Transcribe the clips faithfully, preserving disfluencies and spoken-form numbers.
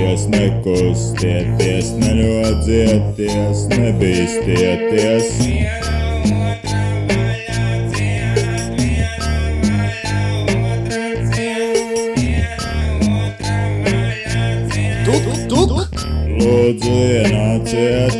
Nekustieties, nekustieties, neļodzieties, nebīstieties. Tuk, tuk! Lūdzu, ienāciet!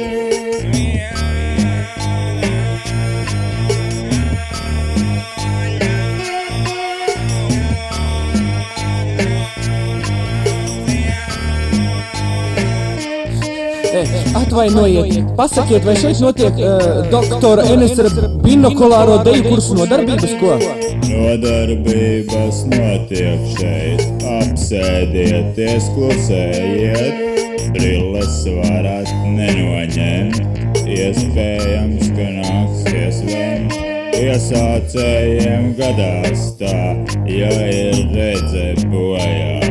Atvainojiet, pasakiet, vai šeit notiek uh, doktora Enesera binokulāro deju kursu nodarbības, ko? Nodarbības notiek šeit. Apsēdieties, klusējiet. Brilles varat nenoņemt. Iespējams, ka nāksies lemt. Iesācējiem gadās tā, ja ir redze bojāta.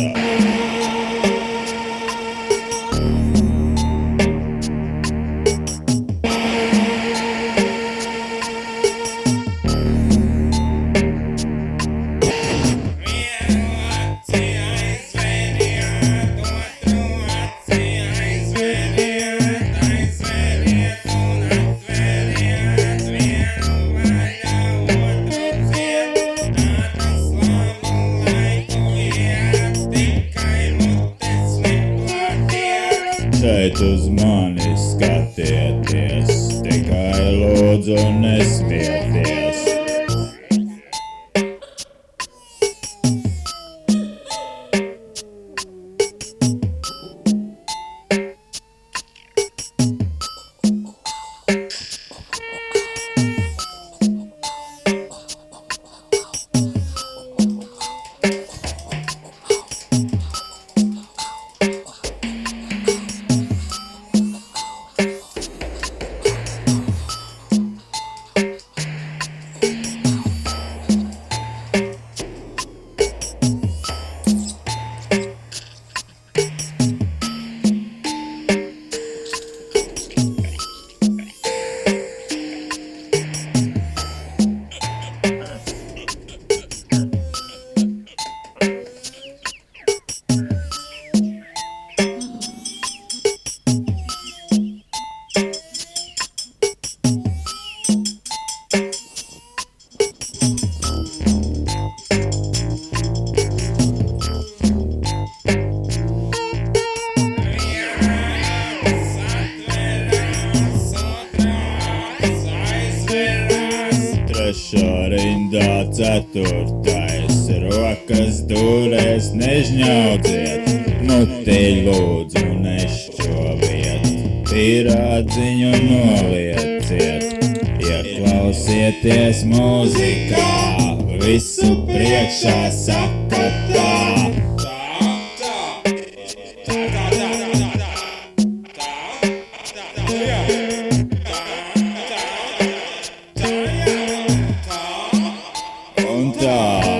Šeit uz mani skatieties, tikai lūdzu nesmieties. Trešā rindā ceturtais, rokas dūrēs nežņaudziet, mutī lūdzu nešķoviet, pīrādziņu nolieciet, ieklausieties mūzikā, visu priekšā sakatā. Un tā.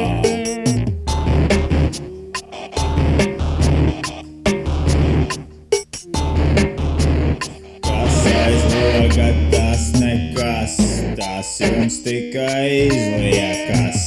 Kas aizloga, tas nekas, tas jums tikai izliekas.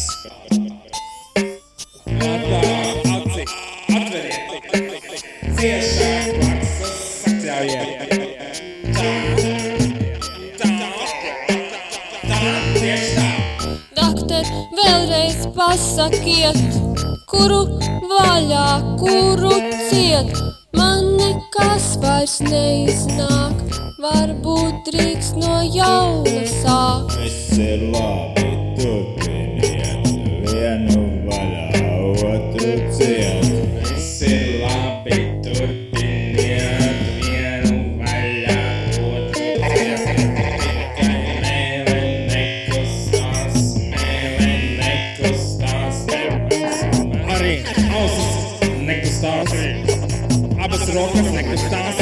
Aci, atveriet, ciešāk plaksas, sakļaujiet. Tā, tā, tā, tieši tā. Doktor, vēlreiz pasakiet, kuru vaļā, kuru ciet. Man nekas vairs neiznāk, varbūt drīkst no jauna sāk. Viss ir labi, turpiniet, vienu vaļā, otru ciet. Viss ir labi, turpiniet, vienu vaļā, otru ciet. Tikai mēle nekustās, mēle nekustās. Arī ausis nekustās, abas rokas nekustās.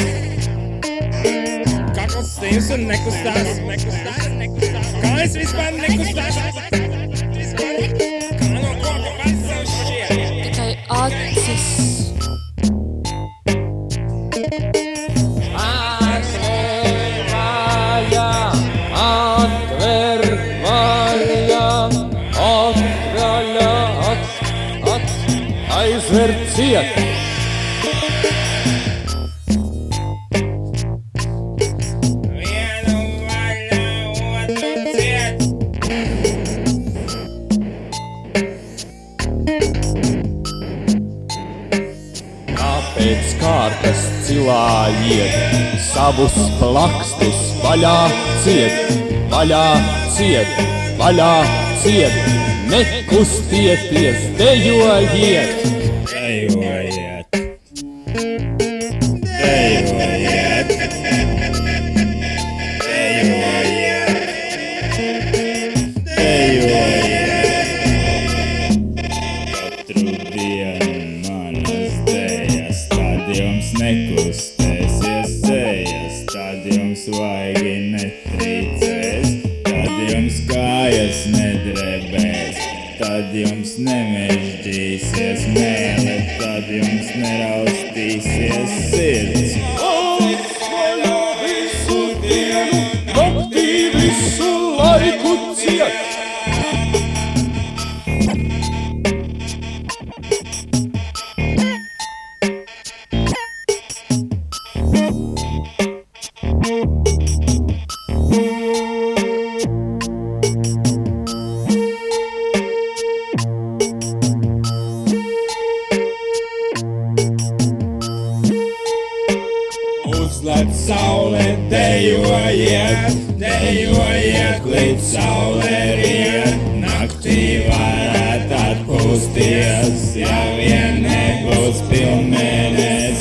Kakls stīvs un nekustās, nekustās, nekustās. Kājas vispār nekustās. Kā no koka pats sev šķiet. Tikai acis. Atver vaļā, atver vaļā, atver vaļā, at, at, aizver ciet. savus plakstus vaļā ciet, vaļā ciet, vaļā ciet, nekustieties, dejojiet! Dejojiet! Dejojiet! Dejojiet! Dejojiet! Katru dienu manas dejas, tad jums nekustēsies sejas, tad jums vaigi netrīcēs, tad jums kājas nedrebēs, tad jums nemežģīsies mēle, tad jums neraustīsies sirds. Vaļā visu dienu, naktī visu laiku ciet! Uzlec saule, dejojiet, dejojiet, līdz saule riet. Naktī varēt atpūsties, ja vien nebūs pilnmēnes.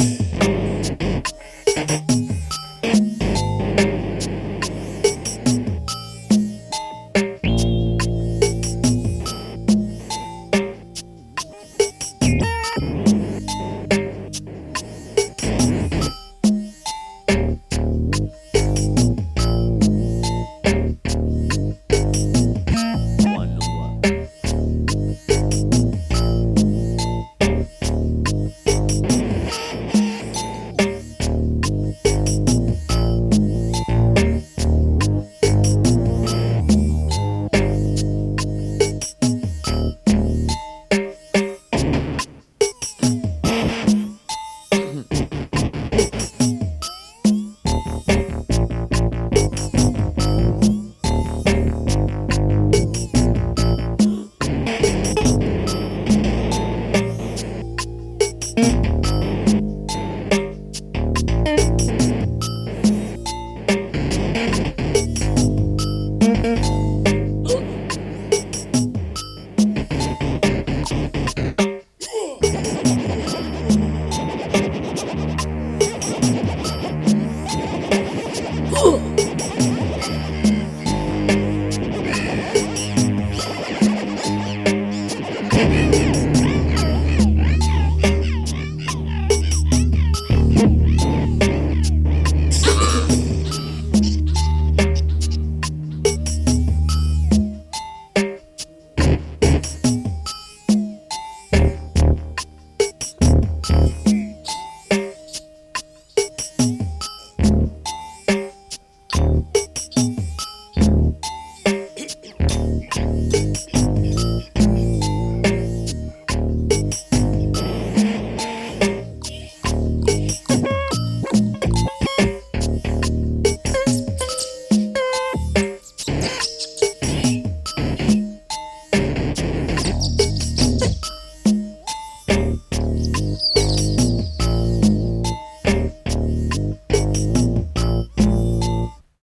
Thank you.